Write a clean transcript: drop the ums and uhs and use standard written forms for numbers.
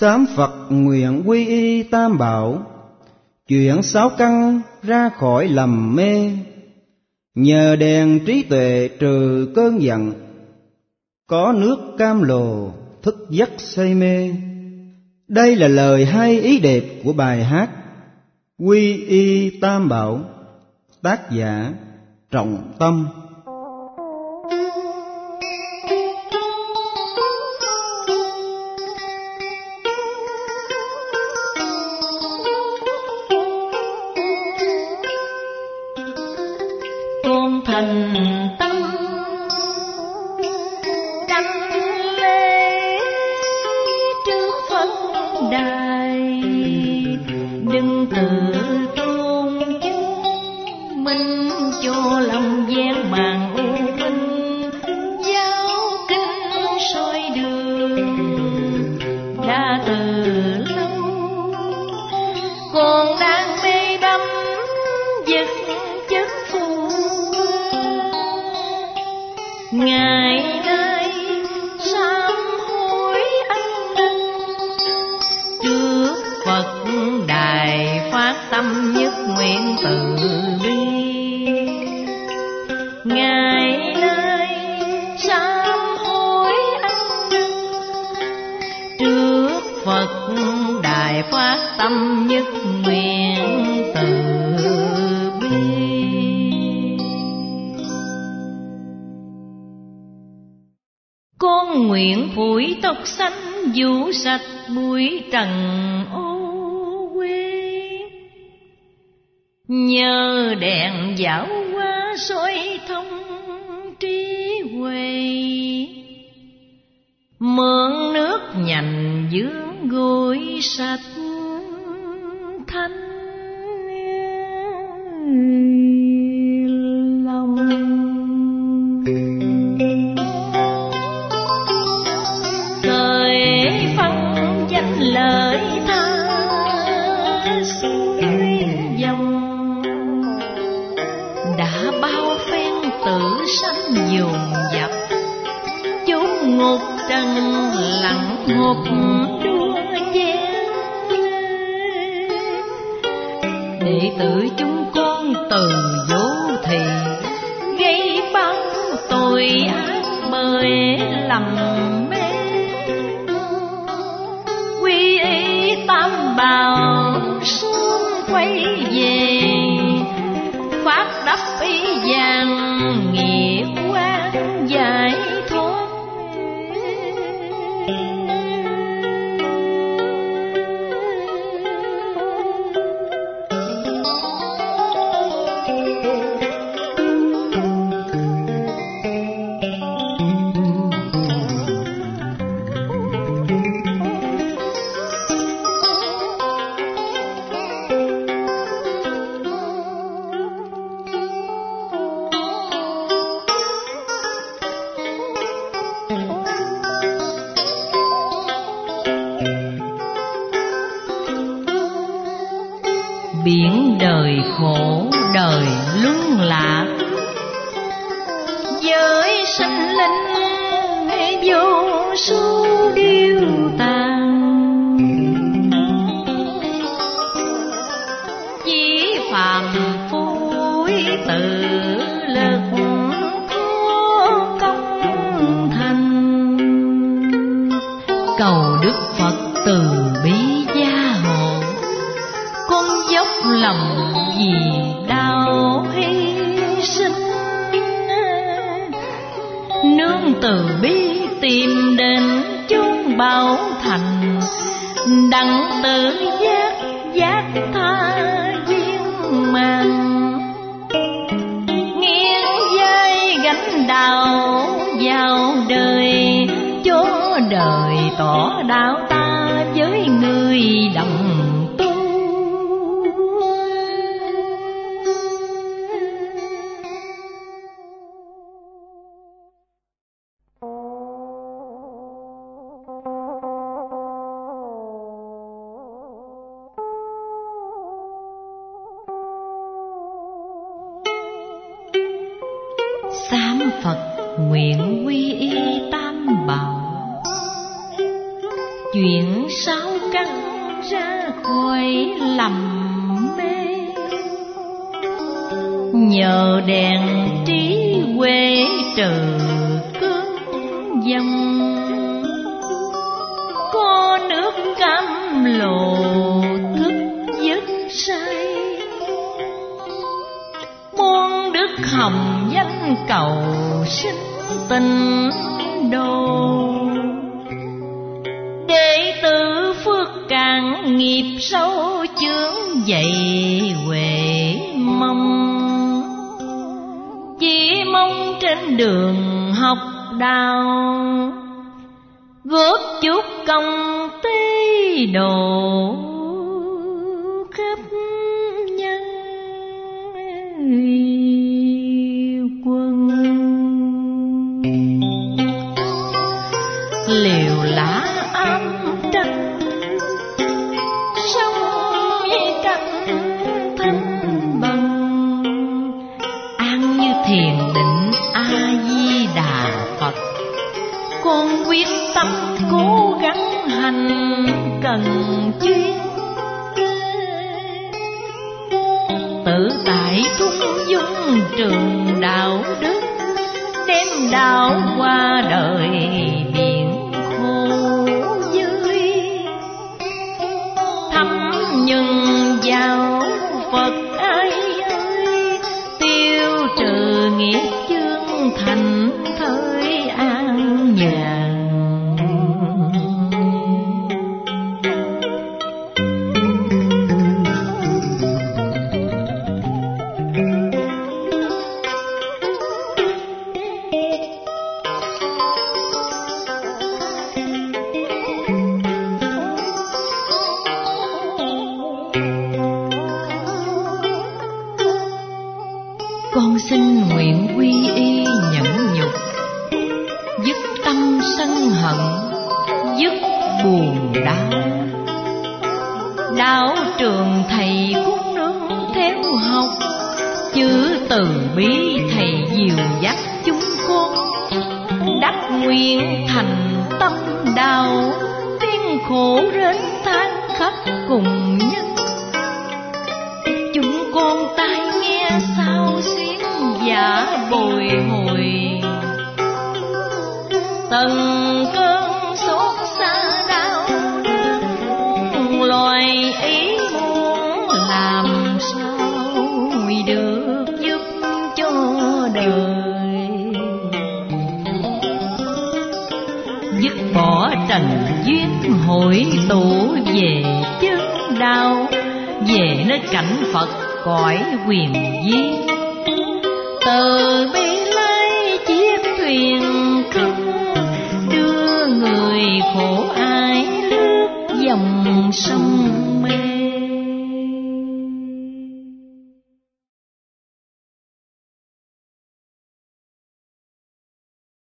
Sám Phật nguyện quy y Tam Bảo, chuyển sáu căn ra khỏi lầm mê. Nhờ đèn trí tuệ trừ cơn giận, có nước cam lồ thức giấc say mê. Đây là lời hay ý đẹp của bài hát Quy y Tam Bảo, tác giả Trọng Tâm. Thành tâm đăng lễ trước Phật đài, đừng tự tôn chứng minh cho lòng gian màng u minh. Giáo kinh soi đường đã từ lâu, còn đang mê đắm vật chất phù. Ngày nay sám hối ăn năn, trước Phật đài phát tâm nhất nguyện từ bi. Ngày nay sám hối ăn năn, trước Phật đài phát tâm nhất nguyện từ bi. Con nguyện phủi tóc xanh vũ sạch bụi trần ô quê, nhờ đèn dạo qua soi thông trí huệ. Mượn nước nhành dưỡng gối sạch thanh lòng. Lời tha xuôi dòng, đã bao phen tử sanh dồn dập, chốn ngục trần lặng ngục đua chen. Đệ tử chúng con từ vô thì gây bao tội ác bởi lầm mê. Quy y Tam Bảo xuông quay về, phát đắp ý vàng nghĩa quan giải thoát. Biển đời khổ đời luân lạc, giới sinh linh vô số điêu tàn. Chỉ phàm phu tự lực khó công thành, cầu Đức Phật từ bi gia hộ. Con dốc lòng vì đạo hy sinh, nương từ bi tìm đến chốn bảo thành. Đặng tự giác giác tha viên màng, nghiêng vai gánh đạo vào đời, cho đời tỏ đạo ta với người đồng. Sám Phật nguyện quy y Tam Bảo, chuyển sáu căn ra khỏi lầm mê. Nhờ đèn trí huệ trừ cơn dòng, có nước cam lộ thức giấc say. Muôn đức hồng danh cầu sinh tình đồ, đệ tử phước càng nghiệp sâu chướng dậy huệ mong. Chỉ mong trên đường học đạo, góp chút công tế độ khắp nhân quân. Liều lá ám trăng, sông cánh thanh bằng, an như thiền định A Di Đà Phật. Con quyết tâm cố gắng hành cần chuyên, tự tại thung dung trường đạo đức, đem đạo qua đời biển khổ vui. Thăm nhân giáo Phật ai ơi, tiêu trừ nghiệp chướng thành thới an nhàn. Con xin nguyện quy y nhẫn nhục, dứt tâm sân hận, dứt buồn đau. Đạo trường thầy cúng nương theo học, chữ từ bi thầy dìu dắt chúng con. Đắc nguyện thành tâm đạo, tiếng khổ rên than khắp cùng nhân. Chúng con tai nghe sao xuyến giả bồi hồi, từng cơn xót xa đau đớn. Loài ý muốn làm sao được giúp cho đời, dứt bỏ trần duyên hội tụ về chân đạo, về nơi cảnh Phật cõi quyền viên. Từ bi lái chiếc thuyền không, đưa người khổ ai lướt dòng sông mê.